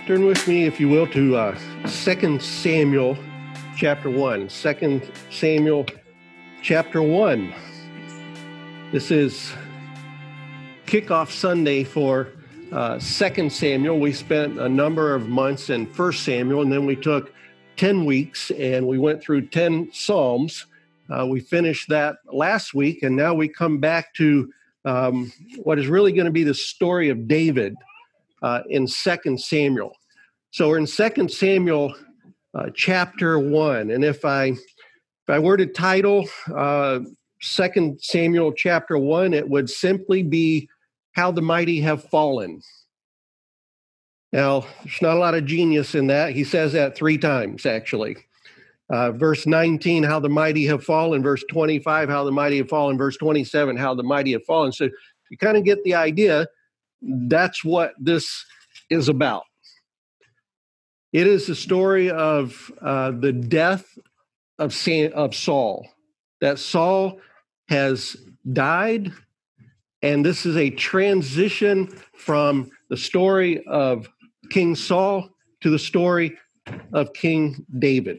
Turn with me, if you will, to 2 Samuel chapter 1. 2 Samuel chapter 1. This is kickoff Sunday for 2 Samuel. We spent a number of months in 1 Samuel, and then we took 10 weeks and we went through 10 Psalms. We finished that last week, and now we come back to what is really going to be the story of David in 2 Samuel. So we're in 2 Samuel chapter 1. And if I were to title 2 Samuel chapter 1, it would simply be How the Mighty Have Fallen. Now, there's not a lot of genius in that. He says that 3 times, actually. Verse 19, how the mighty have fallen. Verse 25, how the mighty have fallen. Verse 27, how the mighty have fallen. So you kind of get the idea. That's what this is about. It is the story of the death of Saul. That Saul has died, and this is a transition from the story of King Saul to the story of King David.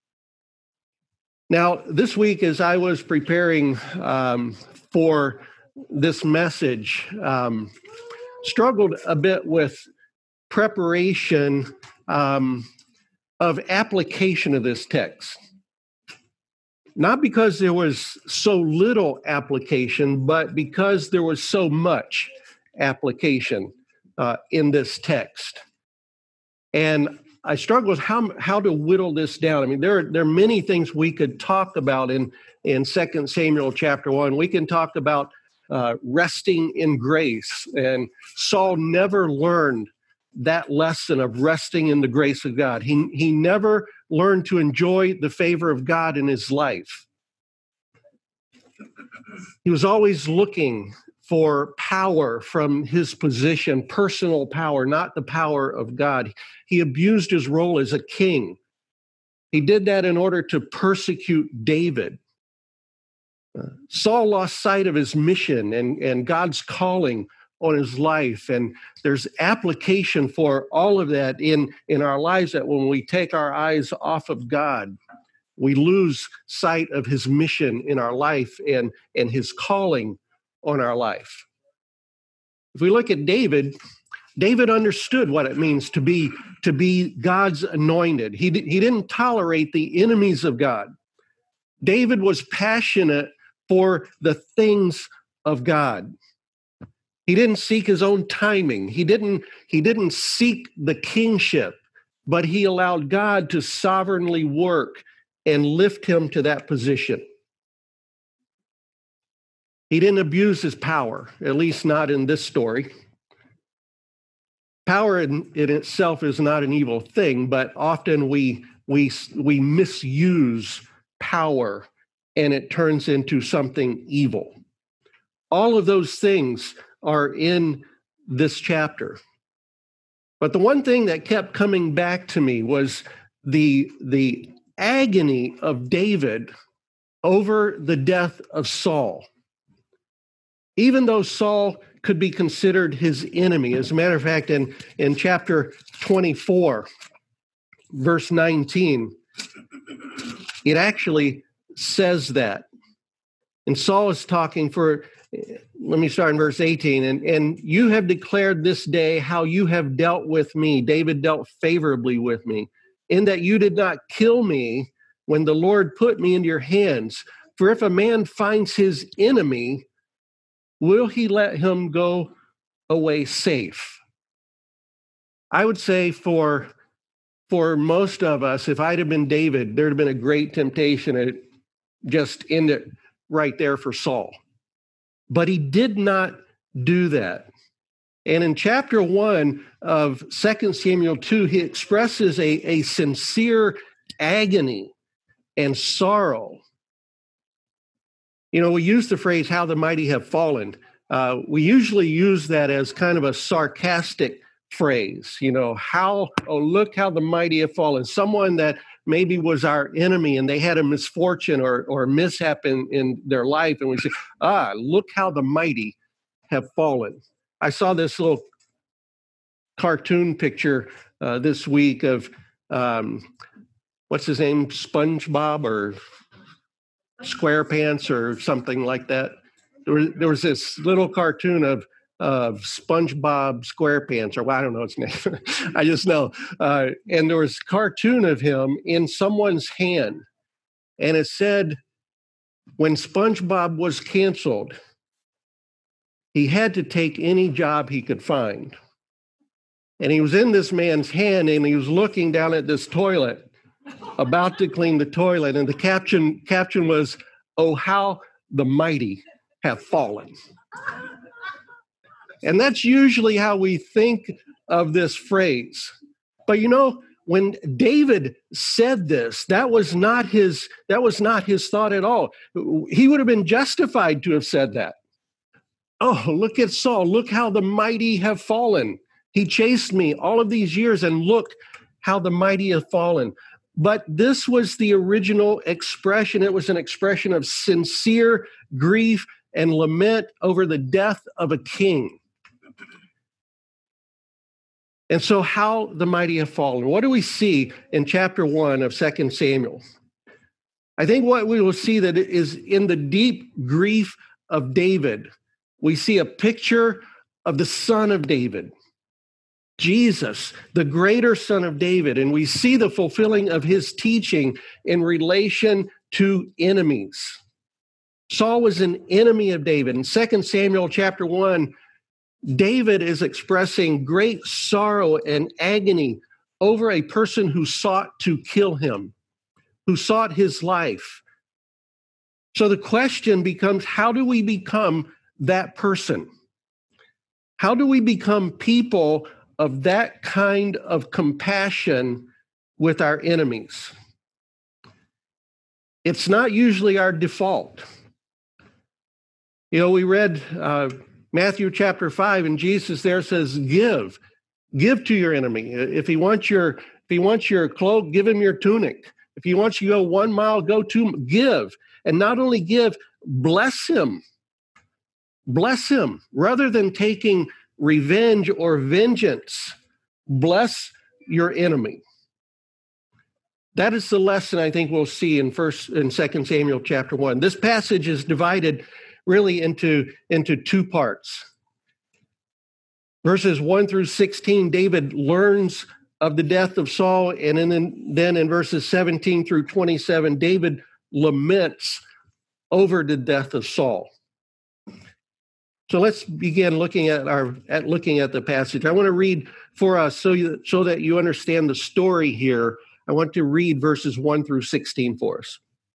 Now, this week, as I was preparing for this message, struggled a bit with preparation of application of this text. Not because there was so little application, but because there was so much application in this text. And I struggled with how to whittle this down. I mean, there are many things we could talk about in 2 Samuel chapter 1. We can talk about resting in grace. And Saul never learned that lesson of resting in the grace of God. He never learned to enjoy the favor of God in his life. He was always looking for power from his position, personal power, not the power of God. He abused his role as a king. He did that in order to persecute David. Saul lost sight of his mission and God's calling on his life. And there's application for all of that in our lives, that when we take our eyes off of God, we lose sight of his mission in our life and his calling on our life. If we look at David understood what it means to be God's anointed. He didn't tolerate the enemies of God. David was passionate for the things of God. He didn't seek his own timing. He didn't seek the kingship, but he allowed God to sovereignly work and lift him to that position. He didn't abuse his power, at least not in this story. Power in itself is not an evil thing, but often we misuse power and it turns into something evil. All of those things are in this chapter. But the one thing that kept coming back to me was the agony of David over the death of Saul. Even though Saul could be considered his enemy. As a matter of fact, in chapter 24, verse 19, it actually says that. And Saul is talking let me start in verse 18. And you have declared this day how you have dealt with me. David dealt favorably with me, in that you did not kill me when the Lord put me into your hands. For if a man finds his enemy, will he let him go away safe? I would say for most of us, if I'd have been David, there'd have been a great temptation to just end it right there for Saul. But he did not do that. And in chapter 1 of 2 Samuel 2, he expresses a sincere agony and sorrow. You know, we use the phrase, how the mighty have fallen. We usually use that as kind of a sarcastic phrase, you know, look how the mighty have fallen. Someone that maybe was our enemy and they had a misfortune or a mishap in their life. And we say, look how the mighty have fallen. I saw this little cartoon picture this week of, what's his name, SpongeBob or SquarePants or something like that. There was this little cartoon of SpongeBob SquarePants, or well, I don't know its name. I just know. And there was a cartoon of him in someone's hand. And it said, when SpongeBob was canceled, he had to take any job he could find. And he was in this man's hand, and he was looking down at this toilet, about to clean the toilet. And the caption was, "Oh, how the mighty have fallen." And that's usually how we think of this phrase. But you know, when David said this, that was not his thought at all. He would have been justified to have said that. Oh, look at Saul. Look how the mighty have fallen. He chased me all of these years, and look how the mighty have fallen. But this was the original expression. It was an expression of sincere grief and lament over the death of a king. And so how the mighty have fallen. What do we see in chapter 1 of 2 Samuel? I think what we will see that is in the deep grief of David, we see a picture of the Son of David, Jesus, the greater Son of David. And we see the fulfilling of his teaching in relation to enemies. Saul was an enemy of David. In 2 Samuel chapter 1, David is expressing great sorrow and agony over a person who sought to kill him, who sought his life. So the question becomes, how do we become that person? How do we become people of that kind of compassion with our enemies? It's not usually our default. You know, we read Matthew chapter 5, and Jesus there says, give to your enemy. If he wants your cloak, give him your tunic. If he wants you to go 1 mile, go 2, give. And not only give, bless him. Bless him. Rather than taking revenge or vengeance, bless your enemy. That is the lesson I think we'll see in 2 Samuel chapter 1. This passage is divided really into two parts. Verses 1 through 16, David learns of the death of Saul, and then in verses 17 through 27, David laments over the death of Saul. So let's begin looking at the passage. I want to read for us so that you understand the story here. I want to read verses 1 through 16 for us.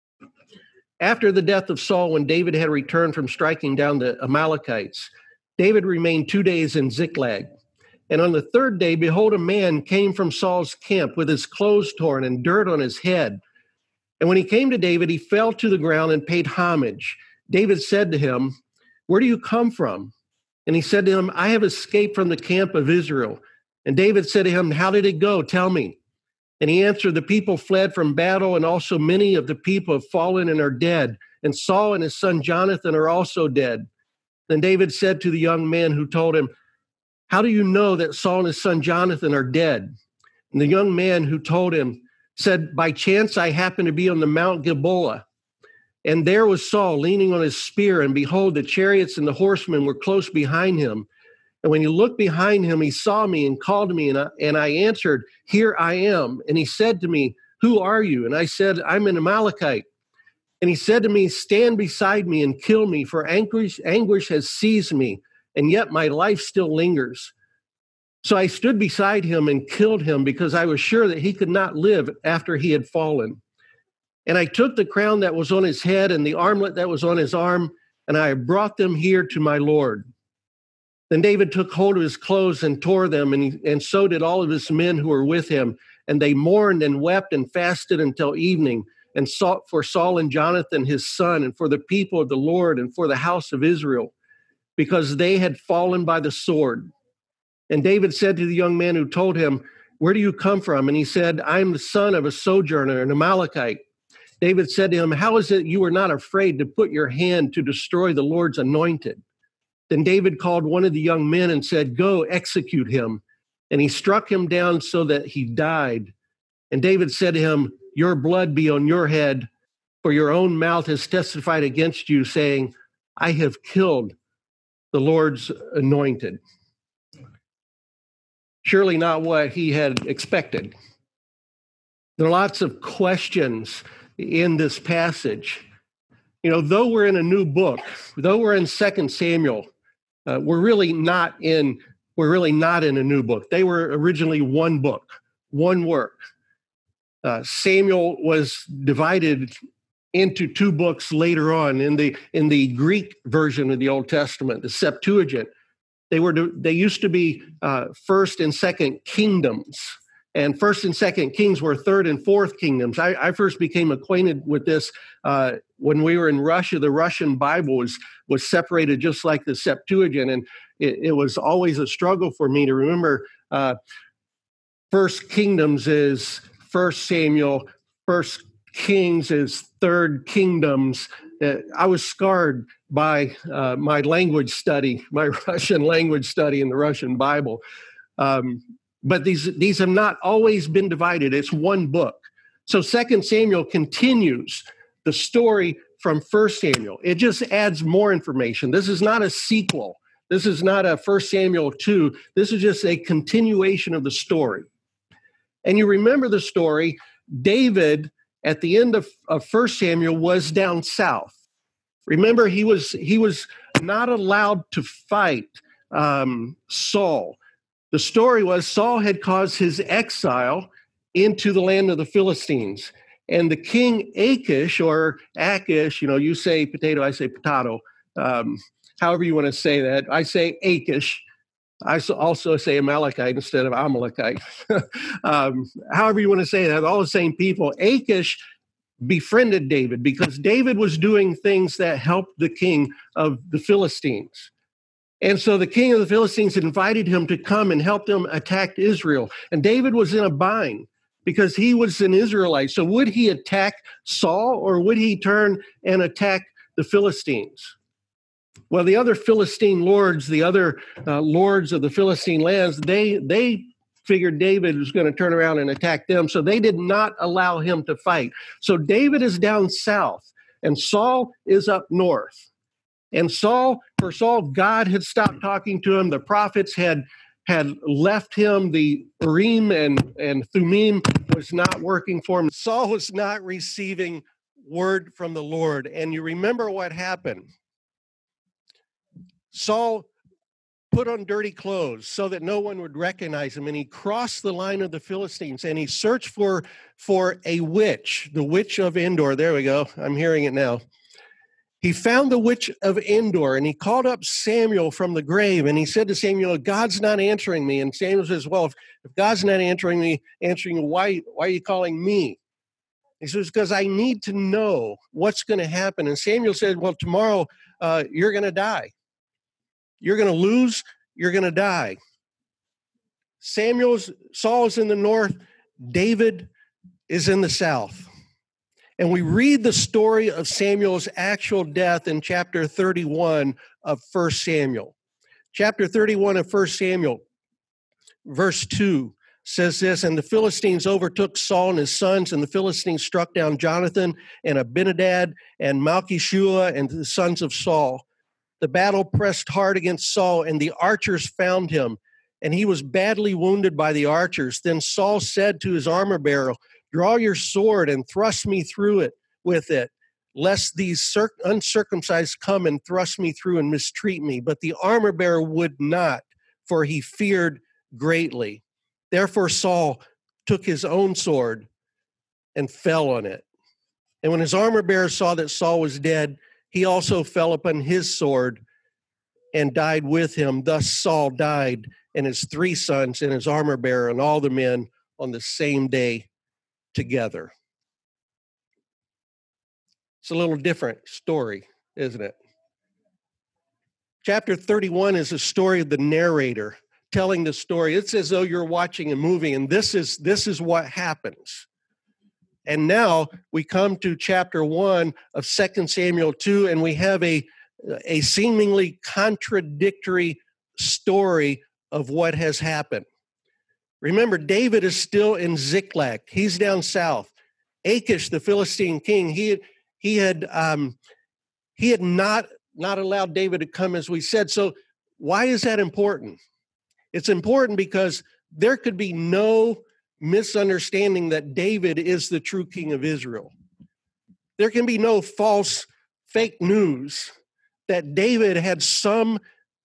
After the death of Saul, when David had returned from striking down the Amalekites, David remained 2 days in Ziklag. And on the third day, behold, a man came from Saul's camp with his clothes torn and dirt on his head. And when he came to David, he fell to the ground and paid homage. David said to him, "Where do you come from?" And he said to him, "I have escaped from the camp of Israel." And David said to him, "How did it go? Tell me." And he answered, "The people fled from battle, and also many of the people have fallen and are dead. And Saul and his son Jonathan are also dead." Then David said to the young man who told him, "How do you know that Saul and his son Jonathan are dead?" And the young man who told him said, "By chance I happened to be on the Mount Gilboa. And there was Saul leaning on his spear, and behold, the chariots and the horsemen were close behind him. And when he looked behind him, he saw me and called me, and I answered, 'Here I am.' And he said to me, 'Who are you?' And I said, 'I'm an Amalekite.' And he said to me, 'Stand beside me and kill me, for anguish has seized me, and yet my life still lingers.' So I stood beside him and killed him, because I was sure that he could not live after he had fallen. And I took the crown that was on his head and the armlet that was on his arm, and I brought them here to my Lord." Then David took hold of his clothes and tore them, and so did all of his men who were with him. And they mourned and wept and fasted until evening, and sought for Saul and Jonathan his son, and for the people of the Lord, and for the house of Israel, because they had fallen by the sword. And David said to the young man who told him, "Where do you come from?" And he said, "I am the son of a sojourner, an Amalekite." David said to him, "How is it you are not afraid to put your hand to destroy the Lord's anointed?" Then David called one of the young men and said, "Go, execute him." and he struck him down so that he died. And David said to him, "Your blood be on your head, for your own mouth has testified against you, saying, I have killed the Lord's anointed." Surely not what he had expected. There are lots of questions in this passage. Though we're in a new book, though we're in 2 Samuel, we're really not in a new book. They were originally one book, one work. Samuel was divided into two books later on in the Greek version of the Old Testament, the Septuagint. They used to be First and Second Kingdoms, and First and Second Kings were Third and Fourth Kingdoms. I first became acquainted with this when we were in Russia. The Russian Bible was separated just like the Septuagint, and it was always a struggle for me to remember. First Kingdoms is First Samuel, First Kings is Third Kingdoms. I was scarred by my language study, my Russian language study in the Russian Bible. But these have not always been divided. It's one book. So 2 Samuel continues the story from 1 Samuel. It just adds more information. This is not a sequel. This is not a 1 Samuel 2. This is just a continuation of the story. And you remember the story, David, at the end of 1 Samuel, was down south. Remember, he was not allowed to fight Saul. The story was Saul had caused his exile into the land of the Philistines. And the king Achish, or Achish, you say potato, I say potato, however you want to say that. I say Achish. I also say Amalekite instead of Amalekite. However you want to say that, all the same people. Achish befriended David because David was doing things that helped the king of the Philistines. And so the king of the Philistines invited him to come and help them attack Israel. And David was in a bind because he was an Israelite. So would he attack Saul or would he turn and attack the Philistines? Well, the other Philistine lords, the other lords of the Philistine lands, they figured David was going to turn around and attack them. So they did not allow him to fight. So David is down south and Saul is up north. And for Saul, God had stopped talking to him. The prophets had left him. The Urim and Thummim was not working for him. Saul was not receiving word from the Lord. And you remember what happened. Saul put on dirty clothes so that no one would recognize him, and he crossed the line of the Philistines, and he searched for a witch, the witch of Endor. There we go. I'm hearing it now. He found the witch of Endor, and he called up Samuel from the grave, and he said to Samuel, "God's not answering me." And Samuel says, "Well, if God's not answering you, why are you calling me?" He says, "Because I need to know what's going to happen." And Samuel said, "Well, tomorrow you're going to die. You're going to lose. You're going to die." Saul is in the north. David is in the south. And we read the story of Samuel's actual death in chapter 31 of 1 Samuel. Chapter 31 of 1 Samuel, verse 2 says this, "And the Philistines overtook Saul and his sons, and the Philistines struck down Jonathan and Abinadab and Malchishua and the sons of Saul. The battle pressed hard against Saul, and the archers found him, and he was badly wounded by the archers. Then Saul said to his armor-bearer, 'Draw your sword and thrust me through it with it, lest these uncircumcised come and thrust me through and mistreat me.' But the armor-bearer would not, for he feared greatly. Therefore Saul took his own sword and fell on it. And when his armor-bearer saw that Saul was dead, he also fell upon his sword and died with him. Thus Saul died, and his 3 sons, and his armor-bearer, and all the men on the same day together." It's a little different story, isn't it? Chapter 31 is a story of the narrator telling the story. It's as though you're watching a movie, and this is what happens. And now we come to chapter 1 of 2 Samuel 2, and we have a seemingly contradictory story of what has happened. Remember, David is still in Ziklag. He's down south. Achish, the Philistine king, he had not allowed David to come, as we said. So why is that important? It's important because there could be no misunderstanding that David is the true king of Israel. There can be no false, fake news that David had some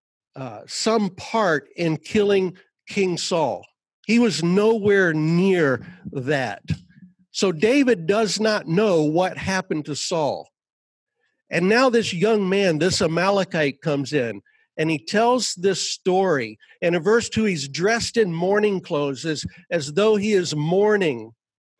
part in killing King Saul. He was nowhere near that. So David does not know what happened to Saul. And now this young man, this Amalekite, comes in and he tells this story. And in verse 2, he's dressed in mourning clothes as though he is mourning.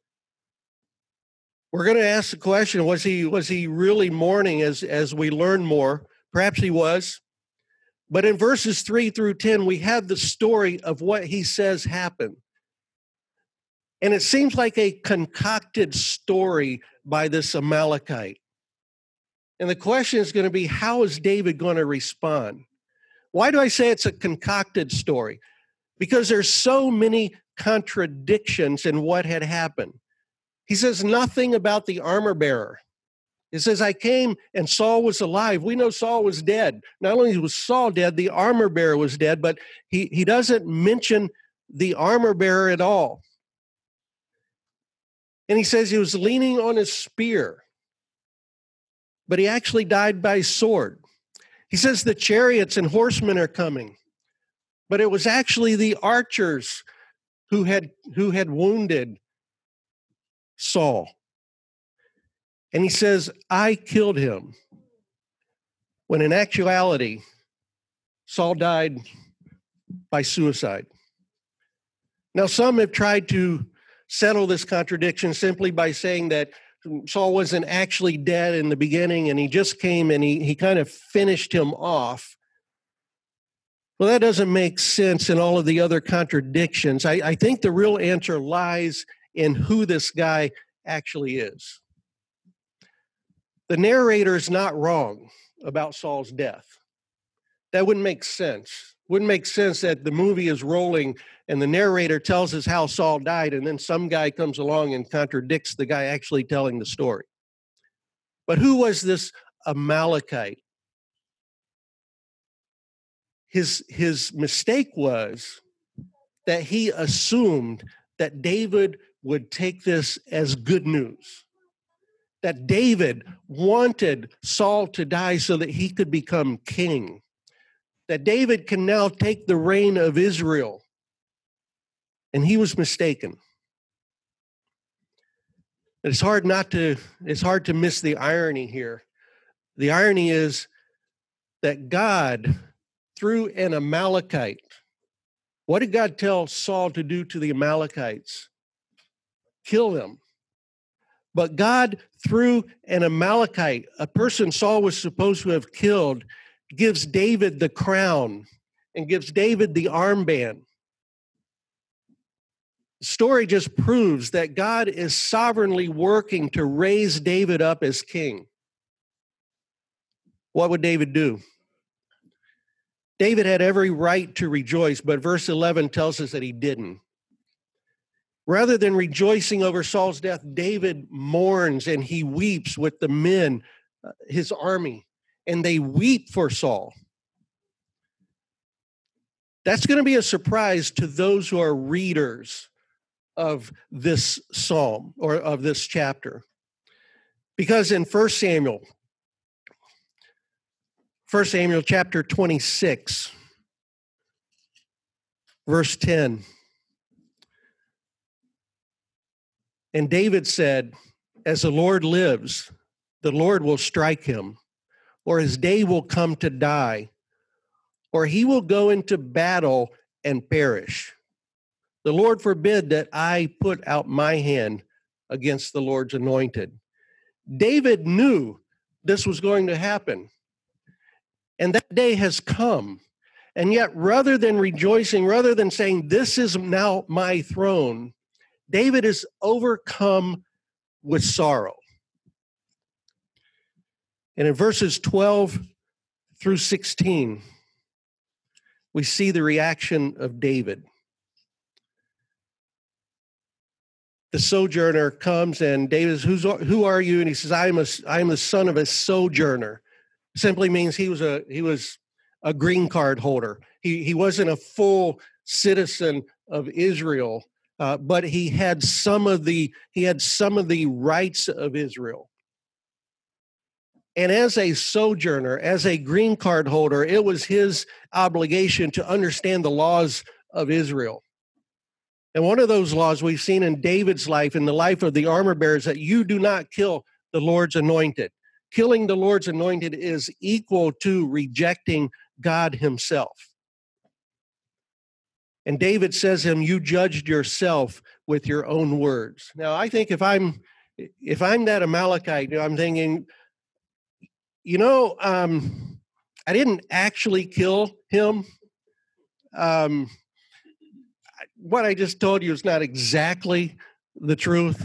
We're going to ask the question, was he really mourning as we learn more? Perhaps he was. But in verses 3 through 10, we have the story of what he says happened. And it seems like a concocted story by this Amalekite. And the question is going to be, how is David going to respond? Why do I say it's a concocted story? Because there's so many contradictions in what had happened. He says nothing about the armor bearer. He says, I came and Saul was alive. We know Saul was dead. Not only was Saul dead, the armor bearer was dead, but he doesn't mention the armor bearer at all. And he says he was leaning on his spear, but he actually died by sword. He says the chariots and horsemen are coming, but it was actually the archers who had wounded Saul. And he says, I killed him. When in actuality, Saul died by suicide. Now, some have tried to settle this contradiction simply by saying that Saul wasn't actually dead in the beginning and he just came and he kind of finished him off. Well, that doesn't make sense in all of the other contradictions. I think the real answer lies in who this guy actually is. The narrator is not wrong about Saul's death. That wouldn't make sense. Wouldn't make sense that the movie is rolling and the narrator tells us how Saul died, and then some guy comes along and contradicts the guy actually telling the story. But who was this Amalekite? His mistake was that he assumed that David would take this as good news. That David wanted Saul to die so that he could become king. That David can now take the reign of Israel. And he was mistaken. It's hard to miss the irony here. The irony is that God, through an Amalekite, what did God tell Saul to do to the Amalekites? Kill them. But God, through an Amalekite, a person Saul was supposed to have killed, gives David the crown and gives David the armband. The story just proves that God is sovereignly working to raise David up as king. What would David do? David had every right to rejoice, but verse 11 tells us that he didn't. Rather than rejoicing over Saul's death, David mourns and he weeps with the men, his army, and they weep for Saul. That's going to be a surprise to those who are readers of this psalm or of this chapter. Because in 1 Samuel chapter 26, verse 10, and David said, as the Lord lives, the Lord will strike him, or his day will come to die, or he will go into battle and perish. The Lord forbid that I put out my hand against the Lord's anointed. David knew this was going to happen. And that day has come. And yet, rather than rejoicing, rather than saying, this is now my throne, David is overcome with sorrow. And in verses 12 through 16, we see the reaction of David. the sojourner comes and David says, who are you? And he says, I am the son of a sojourner. Simply means he was a green card holder. He wasn't a full citizen of Israel, but he had some of the rights of Israel. And as a sojourner, as a green card holder, it was his obligation to understand the laws of Israel. And one of those laws we've seen in David's life, in the life of the armor bearers, that you do not kill the Lord's anointed. Killing the Lord's anointed is equal to rejecting God himself. And David says to him, you judged yourself with your own words. Now, I think if I'm that Amalekite, I'm thinking, I didn't actually kill him. What I just told you is not exactly the truth.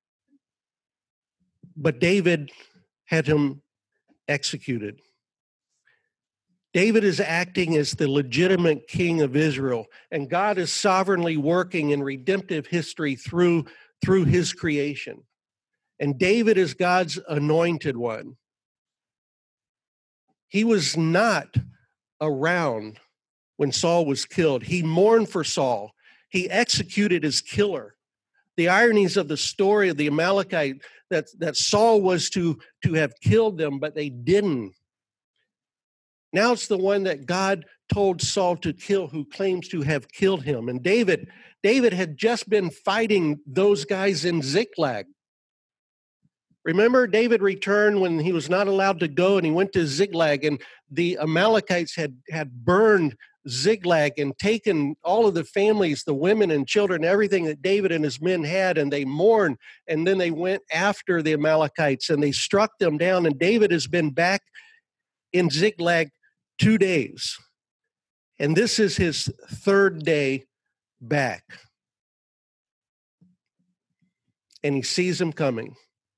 But David had him executed. David is acting as the legitimate king of Israel, and God is sovereignly working in redemptive history through his creation. And David is God's anointed one. He was not around when Saul was killed. He mourned for Saul. He executed his killer. The ironies of the story of the Amalekite, that Saul was to have killed them, but they didn't. Now it's the one that God told Saul to kill who claims to have killed him. And David had just been fighting those guys in Ziklag. Remember, David returned when he was not allowed to go, and he went to Ziklag, and the Amalekites had burned Ziklag and taken all of the families, the women and children, everything that David and his men had, and they mourned, and then they went after the Amalekites, and they struck them down, and David has been back in Ziklag 2 days. And this is his third day back. And he sees them coming.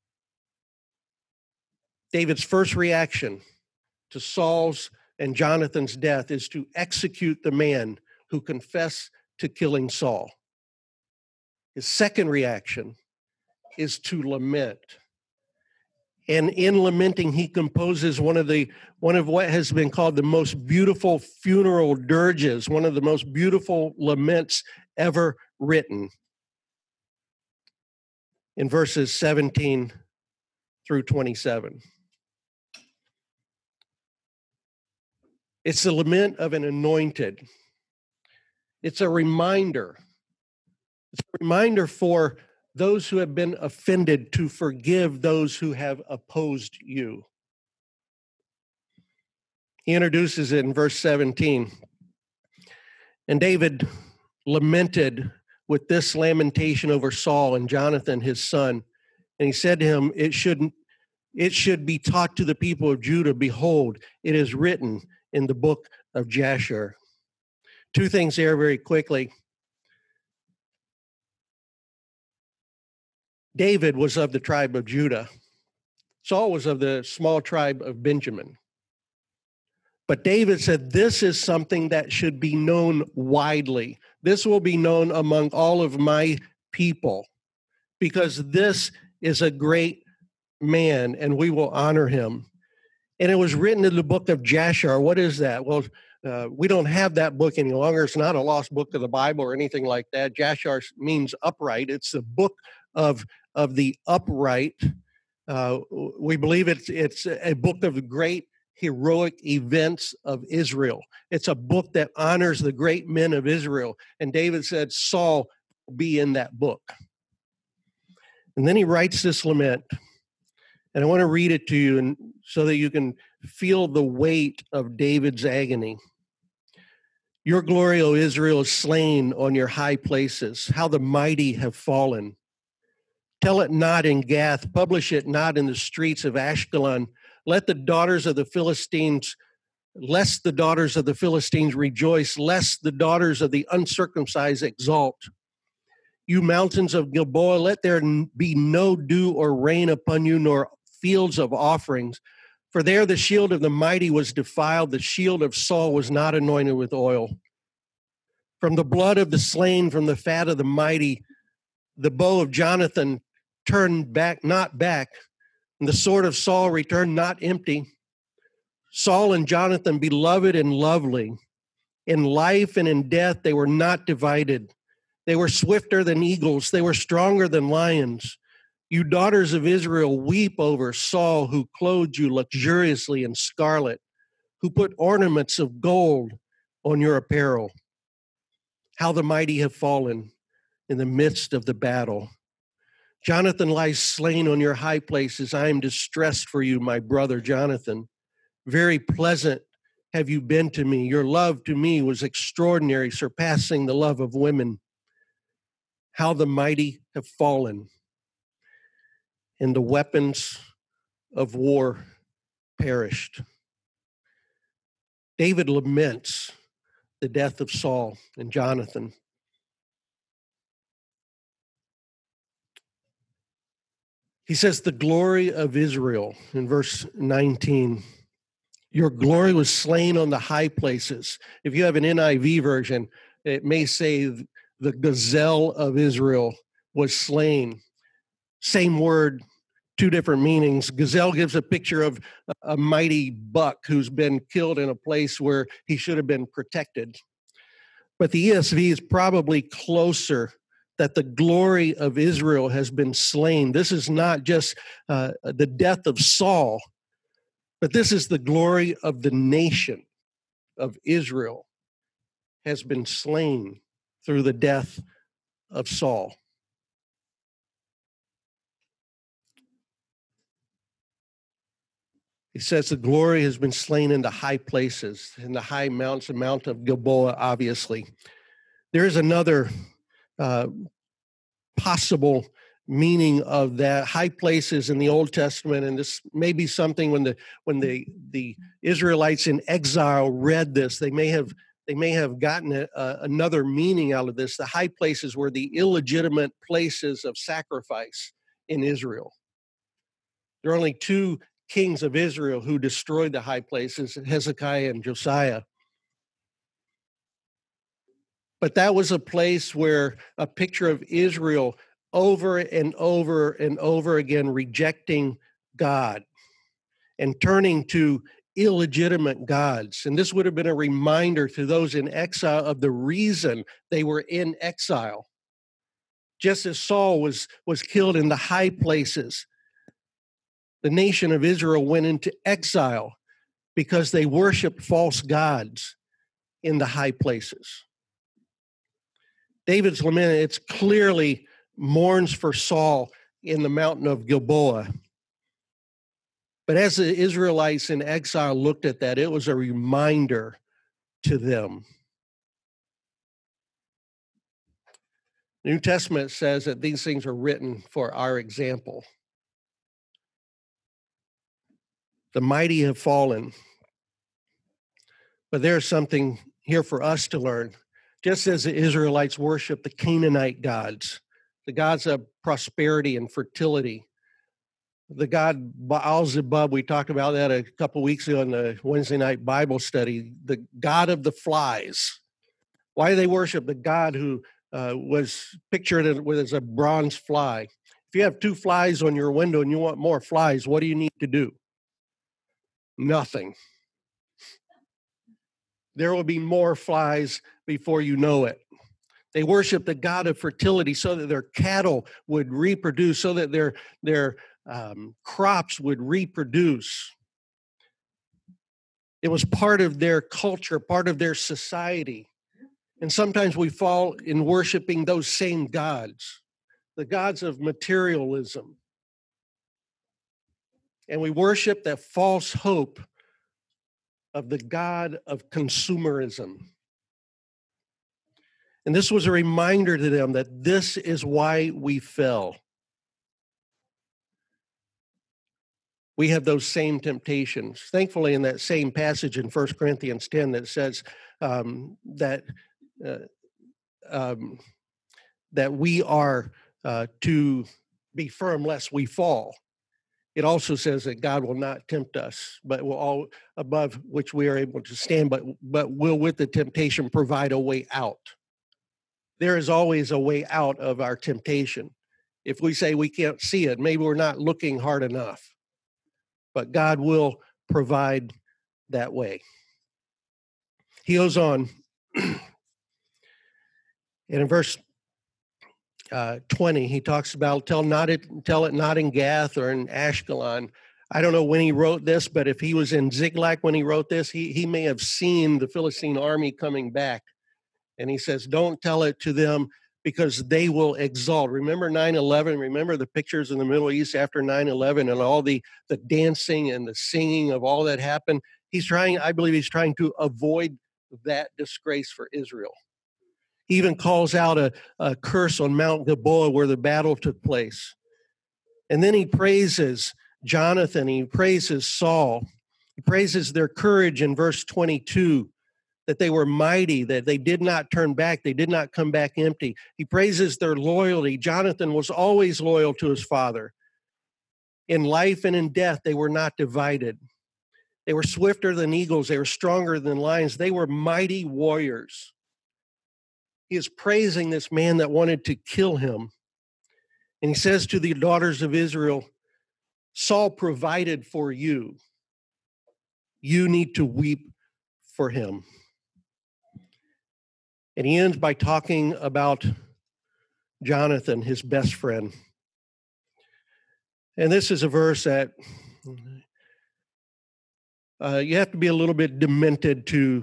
David's first reaction to Saul's and Jonathan's death is to execute the man who confessed to killing Saul. His second reaction is to lament. And in lamenting, he composes one of what has been called the most beautiful funeral dirges, one of the most beautiful laments ever written. In verses 17 through 27. It's the lament of an anointed. It's a reminder. It's a reminder for those who have been offended to forgive those who have opposed you. He introduces it in verse 17. And David lamented with this lamentation over Saul and Jonathan, his son. And he said to him, it should be taught to the people of Judah, behold, it is written in the book of Jasher. Two things there very quickly. David was of the tribe of Judah. Saul was of the small tribe of Benjamin. But David said, this is something that should be known widely. This will be known among all of my people, because this is a great man, and we will honor him. And it was written in the book of Jasher. What is that? Well, we don't have that book any longer. It's not a lost book of the Bible or anything like that. Jasher means upright. It's the book of the upright. We believe it's a book of the great heroic events of Israel. It's a book that honors the great men of Israel. And David said, Saul will be in that book. And then he writes this lament. And I want to read it to you and so that you can feel the weight of David's agony. Your glory, O Israel, is slain on your high places. How the mighty have fallen. Tell it not in Gath. Publish it not in the streets of Ashkelon. Let the daughters of the Philistines, lest the daughters of the Philistines rejoice, lest the daughters of the uncircumcised exult. You mountains of Gilboa, let there be no dew or rain upon you, nor fields of offerings. For there the shield of the mighty was defiled, the shield of Saul was not anointed with oil. From the blood of the slain, from the fat of the mighty, the bow of Jonathan turned back, not back, and the sword of Saul returned not empty. Saul and Jonathan, beloved and lovely, in life and in death, they were not divided. They were swifter than eagles. They were stronger than lions. You daughters of Israel, weep over Saul, who clothed you luxuriously in scarlet, who put ornaments of gold on your apparel. How the mighty have fallen in the midst of the battle. Jonathan lies slain on your high places. I am distressed for you, my brother Jonathan. Very pleasant have you been to me. Your love to me was extraordinary, surpassing the love of women. How the mighty have fallen, and the weapons of war perished. David laments the death of Saul and Jonathan. He says, the glory of Israel in verse 19. Your glory was slain on the high places. If you have an NIV version, it may say the gazelle of Israel was slain. Same word, two different meanings. Gazelle gives a picture of a mighty buck who's been killed in a place where he should have been protected. But the ESV is probably closer, that the glory of Israel has been slain. This is not just the death of Saul, but this is the glory of the nation of Israel has been slain through the death of Saul. He says the glory has been slain in the high places, in the high mountains, the Mount of Gilboa, obviously. There is another possible meaning of that. High places in the Old Testament, and this may be something when the Israelites in exile read this, they may have gotten another meaning out of this. The high places were the illegitimate places of sacrifice in Israel. There are only two kings of Israel who destroyed the high places, Hezekiah and Josiah. But that was a place where a picture of Israel over and over and over again rejecting God and turning to illegitimate gods. And this would have been a reminder to those in exile of the reason they were in exile. Just as Saul was killed in the high places, the nation of Israel went into exile because they worshiped false gods in the high places. David's lament, it's clearly mourns for Saul in the mountain of Gilboa. But as the Israelites in exile looked at that, it was a reminder to them. The New Testament says that these things are written for our example. The mighty have fallen. But there's something here for us to learn. Just as the Israelites worshiped the Canaanite gods, the gods of prosperity and fertility, the god Baal-zebub, we talked about that a couple weeks ago in the Wednesday night Bible study, the god of the flies. Why do they worship the god who was pictured as a bronze fly? If you have two flies on your window and you want more flies, what do you need to do? Nothing. There will be more flies before you know it. They worship the god of fertility so that their cattle would reproduce, so that their crops would reproduce. It was part of their culture, part of their society. And sometimes we fall in worshiping those same gods, the gods of materialism. And we worship that false hope of the god of consumerism. And this was a reminder to them that this is why we fell. We have those same temptations. Thankfully, in that same passage in 1 Corinthians 10 that says that we are to be firm lest we fall. It also says that God will not tempt us, but will all above which we are able to stand, but will with the temptation provide a way out. there is always a way out of our temptation. If we say we can't see it, maybe we're not looking hard enough. But God will provide that way. He goes on, and in verse 20, he talks about tell it not in Gath or in Ashkelon. I don't know when he wrote this, but if he was in Ziklag when he wrote this, he may have seen the Philistine army coming back. And he says, don't tell it to them because they will exalt. Remember 9/11? Remember the pictures in the Middle East after 9/11 and all the dancing and the singing of all that happened? I believe he's trying to avoid that disgrace for Israel. He even calls out a curse on Mount Gilboa where the battle took place. And then he praises Jonathan, he praises Saul, he praises their courage in verse 22, that they were mighty, that they did not turn back, they did not come back empty. He praises their loyalty. Jonathan was always loyal to his father. In life and in death, they were not divided. They were swifter than eagles, they were stronger than lions, they were mighty warriors. He is praising this man that wanted to kill him. And he says to the daughters of Israel, Saul provided for you. You need to weep for him. And he ends by talking about Jonathan, his best friend. And this is a verse that you have to be a little bit demented to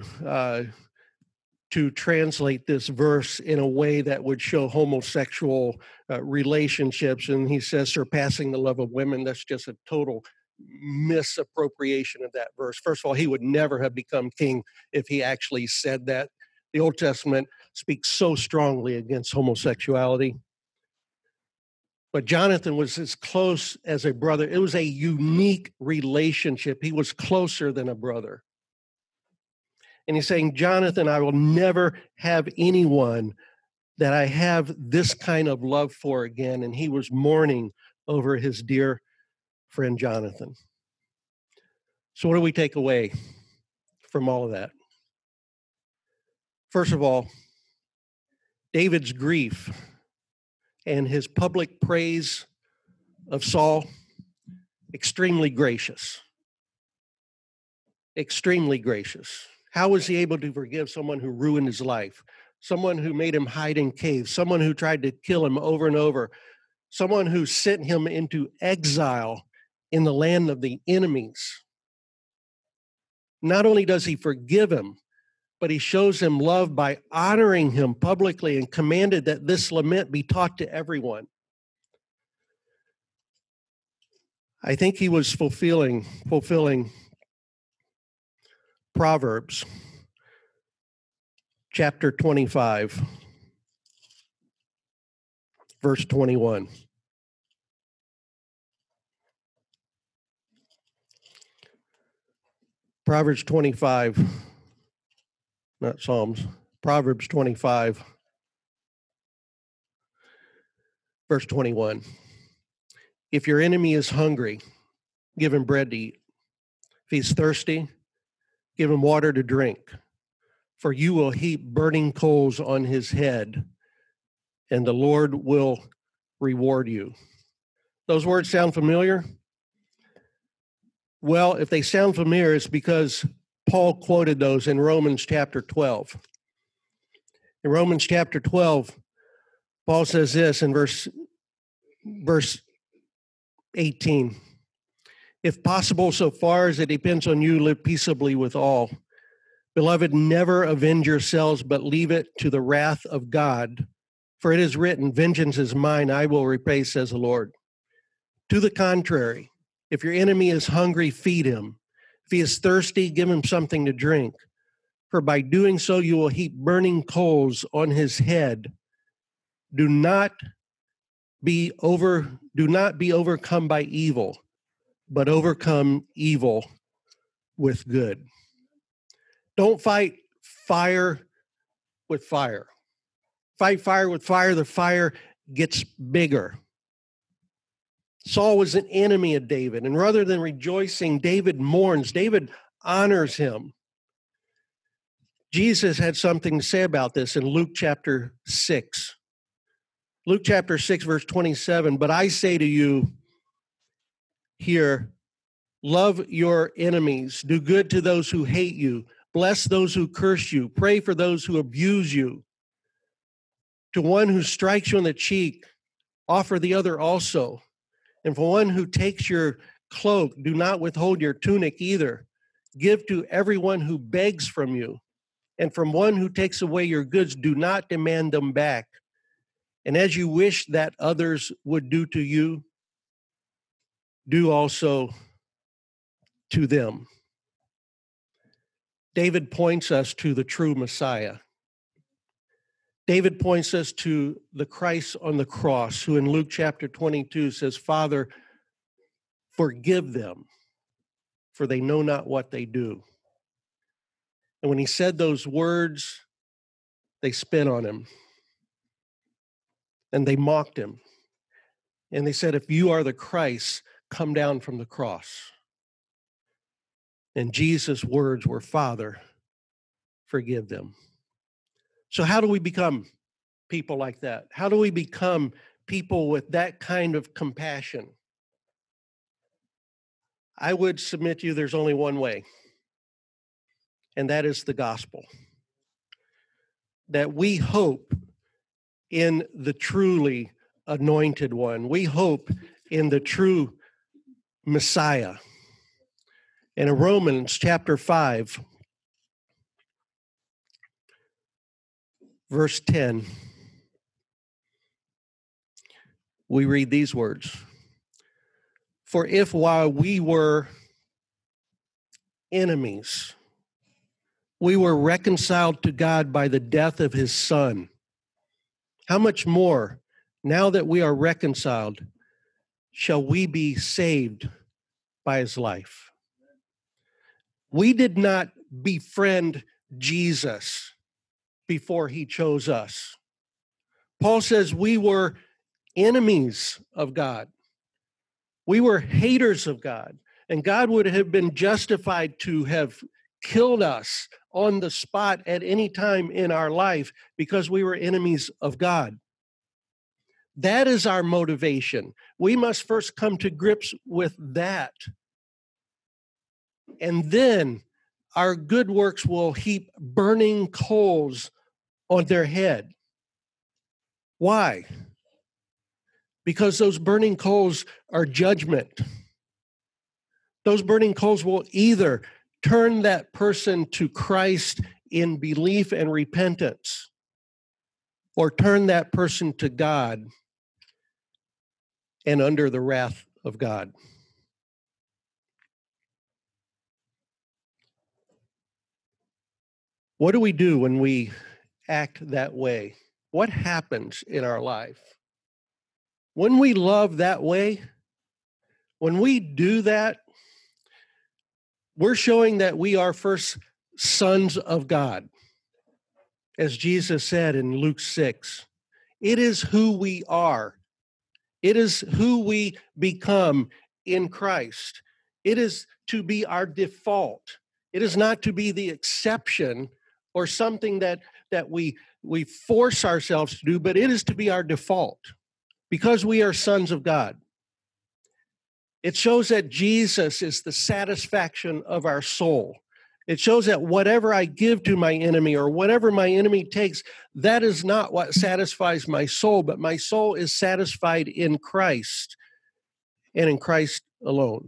translate this verse in a way that would show homosexual relationships. And he says, surpassing the love of women. That's just a total misappropriation of that verse. First of all, he would never have become king if he actually said that. The Old Testament speaks so strongly against homosexuality. But Jonathan was as close as a brother. It was a unique relationship. He was closer than a brother. And he's saying, Jonathan, I will never have anyone that I have this kind of love for again. And he was mourning over his dear friend Jonathan. So what do we take away from all of that? First of all, David's grief and his public praise of Saul, extremely gracious. Extremely gracious. How was he able to forgive someone who ruined his life? Someone who made him hide in caves, someone who tried to kill him over and over, someone who sent him into exile in the land of the enemies. Not only does he forgive him, but he shows him love by honoring him publicly and commanded that this lament be taught to everyone. I think he was fulfilling Proverbs chapter 25, verse 21. Proverbs 25, not Psalms, Proverbs 25, verse 21. If your enemy is hungry, give him bread to eat. If he's thirsty, give him water to drink. For you will heap burning coals on his head, and the Lord will reward you. Those words sound familiar? Well, if they sound familiar, it's because Paul quoted those in Romans chapter 12. In Romans chapter 12, Paul says this in verse 18. If possible, so far as it depends on you, live peaceably with all. Beloved, never avenge yourselves, but leave it to the wrath of God. For it is written, vengeance is mine, I will repay, says the Lord. To the contrary, if your enemy is hungry, feed him. If he is thirsty, give him something to drink. For by doing so, you will heap burning coals on his head. Do not be overcome by evil, but overcome evil with good. Don't fight fire with fire. Fight fire with fire, the fire gets bigger. Saul was an enemy of David, and rather than rejoicing, David mourns. David honors him. Jesus had something to say about this in Luke chapter 6. Luke chapter 6, verse 27, but I say to you here, love your enemies, do good to those who hate you, bless those who curse you, pray for those who abuse you. To one who strikes you on the cheek, offer the other also. And for one who takes your cloak, do not withhold your tunic either. Give to everyone who begs from you. And from one who takes away your goods, do not demand them back. And as you wish that others would do to you, do also to them. David points us to the true Messiah. David points us to the Christ on the cross, who in Luke chapter 22 says, Father, forgive them, for they know not what they do. And when he said those words, they spit on him. And they mocked him. And they said, if you are the Christ, come down from the cross. And Jesus' words were, Father, forgive them. So how do we become people like that? How do we become people with that kind of compassion? I would submit to you there's only one way, and that is the gospel. That we hope in the truly anointed one. We hope in the true Messiah. And in Romans chapter 5, verse 10, we read these words. For if while we were enemies, we were reconciled to God by the death of his Son, how much more, now that we are reconciled, shall we be saved by his life? We did not befriend Jesus before he chose us. Paul says we were enemies of God. We were haters of God, and God would have been justified to have killed us on the spot at any time in our life because we were enemies of God. That is our motivation. We must first come to grips with that. And then our good works will heap burning coals on their head. Why? Because those burning coals are judgment. Those burning coals will either turn that person to Christ in belief and repentance, or turn that person to God and under the wrath of God. What do we do when we act that way? What happens in our life? When we love that way, when we do that, we're showing that we are first sons of God. As Jesus said in Luke 6, it is who we are. It is who we become in Christ. It is to be our default. It is not to be the exception or something that we force ourselves to do, but it is to be our default because we are sons of God. It shows that Jesus is the satisfaction of our soul. It shows that whatever I give to my enemy or whatever my enemy takes, that is not what satisfies my soul, but my soul is satisfied in Christ and in Christ alone.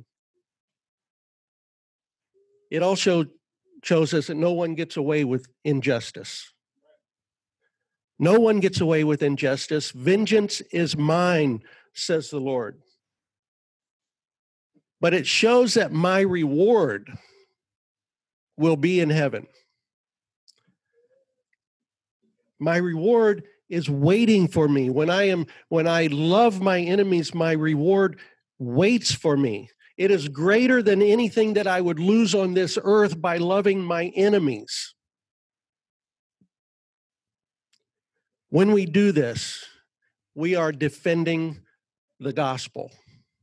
It also shows us that no one gets away with injustice. No one gets away with injustice. Vengeance is mine, says the Lord. But it shows that my reward will be in heaven. My reward is waiting for me. When I love my enemies, my reward waits for me. It is greater than anything that I would lose on this earth by loving my enemies. When we do this, we are defending the gospel.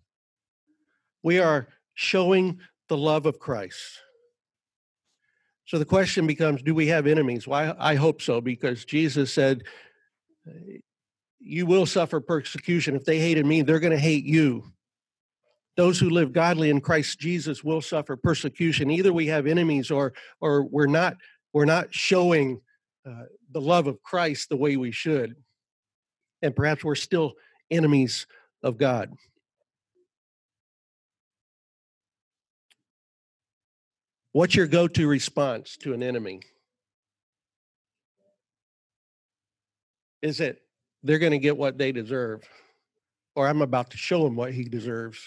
We are showing the love of Christ. So the question becomes, do we have enemies? Well, I hope so, because Jesus said, you will suffer persecution. If they hated me, they're going to hate you. Those who live godly in Christ Jesus will suffer persecution. Either we have enemies or we're not showing the love of Christ the way we should. And perhaps we're still enemies of God. What's your go-to response to an enemy? Is it they're going to get what they deserve, or I'm about to show him what he deserves?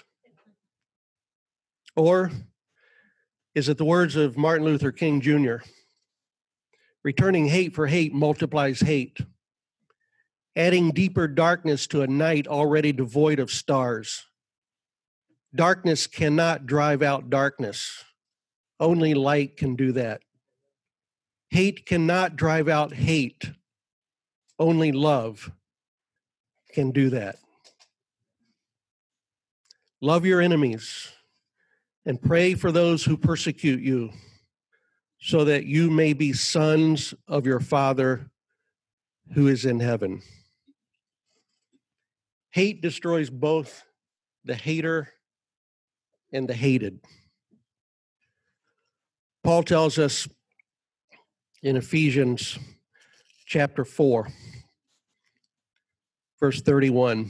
Or is it the words of Martin Luther King Jr.? Returning hate for hate multiplies hate, adding deeper darkness to a night already devoid of stars. Darkness cannot drive out darkness. Only light can do that. Hate cannot drive out hate. Only love can do that. Love your enemies and pray for those who persecute you, so that you may be sons of your Father who is in heaven. Hate destroys both the hater and the hated. Paul tells us in Ephesians chapter 4, verse 31,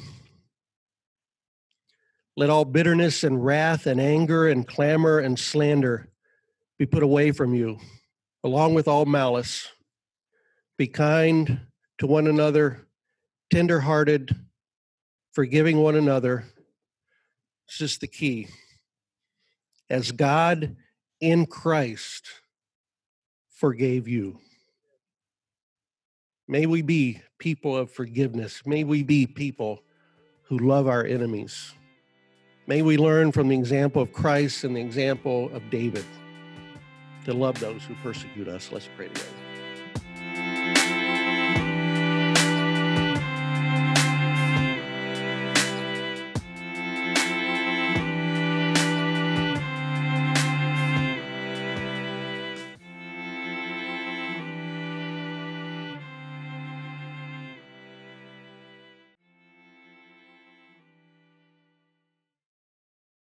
let all bitterness and wrath and anger and clamor and slander be put away from you, along with all malice. Be kind to one another, tender-hearted, forgiving one another. This is the key. As God in Christ forgave you. May we be people of forgiveness. May we be people who love our enemies. May we learn from the example of Christ and the example of David to love those who persecute us. Let's pray together.